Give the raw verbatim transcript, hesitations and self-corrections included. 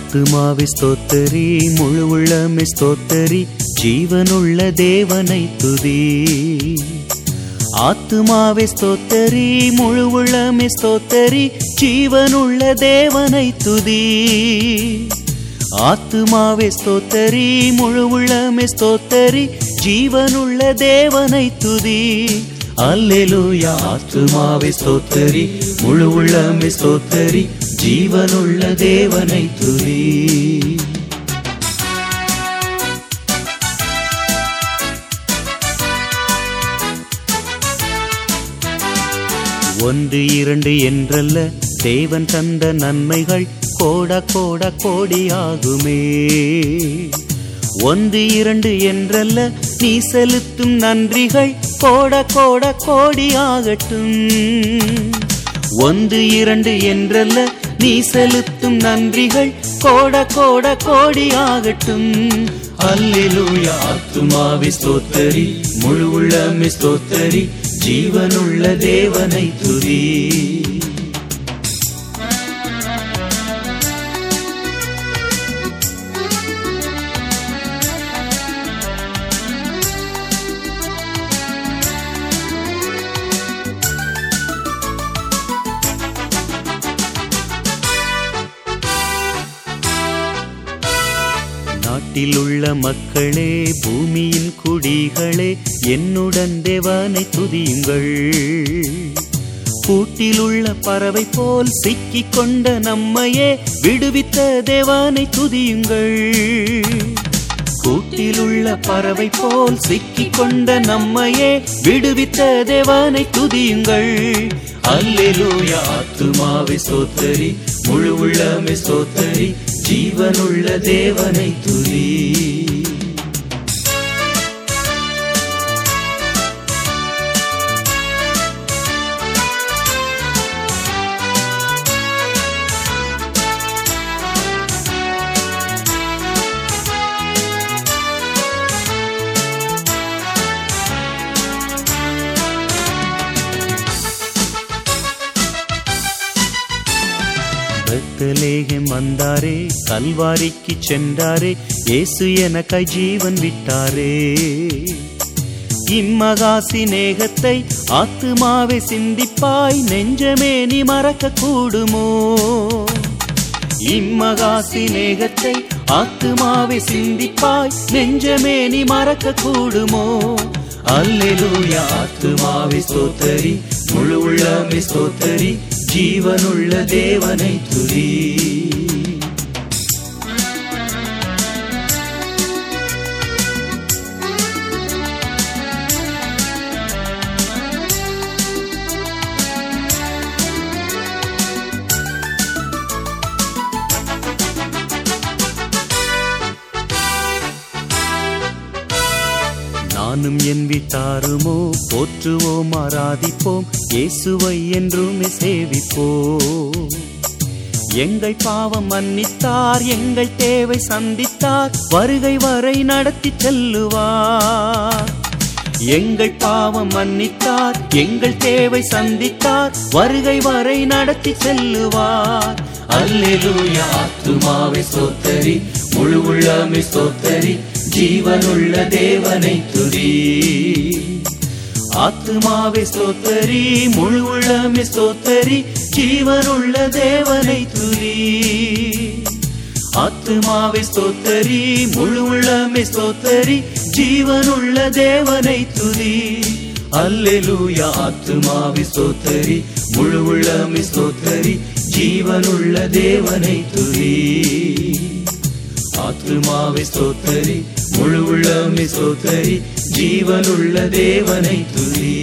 ஆத்துமாவே ஸ்தோத்தரி, முழு உள்ளமே ஸ்தோத்தரி, ஜீவனுள்ள தேவனை துதி. ஆத்துமாவே ஸ்தோத்தரி, முழு உள்ளமே ஸ்தோத்தரி, ஜீவனுள்ள தேவனை துதி. ஆத்துமாவே ஸ்தோத்தரி, முழு உள்ளமே ஸ்தோத்தரி, ஜீவனுள்ள தேவனை துதி. அல்லேலூயா. ஆத்துமாவே ஸ்தோத்தரி, முழு உள்ளமே ஸ்தோத்தரி, ஜீவனுள்ள தேவனை துதி. ஒன்று இரண்டு என்றல்ல, தேவன் தந்த நன்மைகள் கோட கோட கோடியாகுமே. ஒன்று இரண்டு என்றல்ல, நீ செலுத்தும் நன்றிகள் கோட கோட கோடியாகட்டும். ஒன்று இரண்டு என்றல்ல, நீ செலுத்தும் நன்றிகள் கோட கோட கோடியாகட்டும். அல்லேலூயா. ஆத்துமாவே ஸ்தோத்தரி, முழு உள்ளமே ஸ்தோத்தரி, ஜீவனுள்ள தேவனை துதி. நாட்டில் உள்ள மக்களே, பூமியின் குடிகளே, என்னுடன் தேவனை துதியுங்கள். கூட்டில் உள்ள பறவை போல் சிக்கிக் கொண்ட நம்மையே விடுவித்த தேவனை துதியுங்கள். கூட்டில் உள்ள பறவை போல் சிக்கிக் கொண்ட நம்மையே விடுவித்த தேவனை துதியுங்கள். அல்லேலூயா. ஆத்துமாவே ஸ்தோத்தரி, முழு உள்ளமே ஸ்தோத்தரி, ஜீவனுள்ள தேவனை துதி. பெத்லகேம் வந்தாரே, கல்வாரிக்கு சென்றாரே, இயேசு எனக்காய் ஜீவன் விட்டாரே. இம்மகா சிநேகத்தை ஆத்துமாவே சிந்திப்பாய், நெஞ்சமே நீ மறக்க கூடுமோ? இம்மகா சிநேகத்தை ஆத்துமாவே சிந்திப்பாய், நெஞ்சமே நீ மறக்க கூடுமோ? அல்லேலூயா. ஆத்துமாவே ஸ்தோத்தரி, முழு உள்ளமே ஸ்தோத்தரி, ஜீவனுள்ள தேவனை துதி. நானும் என் வீட்டாருமோ போற்றுவோம், ஆராதிப்போம், இயேசுவை என்றுமே சேவிப்போம். எங்கள் பாவம் மன்னித்தார், எங்கள் தேவை சந்தித்தார், வருகை வரை நடத்தி செல்லுவார். எங்கள் பாவம் மன்னித்தார், எங்கள் தேவை சந்தித்தார், வருகை வரை நடத்தி செல்லுவார். அல்லேலூயா. ஆத்துமாவே ஸ்தோத்தரி, முழு உள்ளமே ஸ்தோத்தரி, ஜீவனுள்ள தேவனை துதி. ஆத்துமாவே ஸ்தோத்தரி, முழு உள்ளமே ஸ்தோத்தரி, ஜீவனுள்ள தேவனை துதி. ஆத்துமாவே ஸ்தோத்தரி, முழு உள்ளமே ஸ்தோத்தரி, ஜீவனுள்ள தேவனை துதி. அல்லேலூயா. ஆத்துமாவே ஸ்தோத்தரி, முழு உள்ளமே ஸ்தோத்தரி, ஜீவனுள்ள தேவனை துதி. ஆத்துமாவே ஸ்தோத்தரி, முழு உள்ளமே ஸ்தோத்தரி, ஜீவனுள்ள தேவனை துதி.